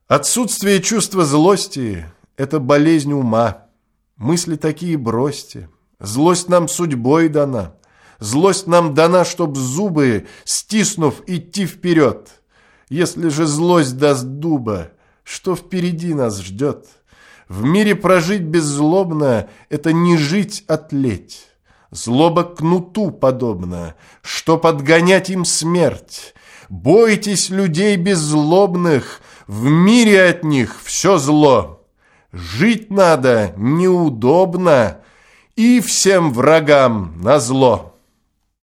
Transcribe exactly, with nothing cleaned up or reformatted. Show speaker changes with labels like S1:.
S1: Отсутствие чувства злости – это болезнь ума. Мысли такие бросьте. Злость нам судьбой дана. Злость нам дана, чтоб зубы, стиснув, идти вперед. Если же злость даст дуба, что впереди нас ждет? В мире прожить беззлобно – это не жить, а тлеть. Злоба кнуту подобна, что подгонять им смерть. Бойтесь людей беззлобных, в мире от них все зло. Жить надо неудобно и всем врагам назло.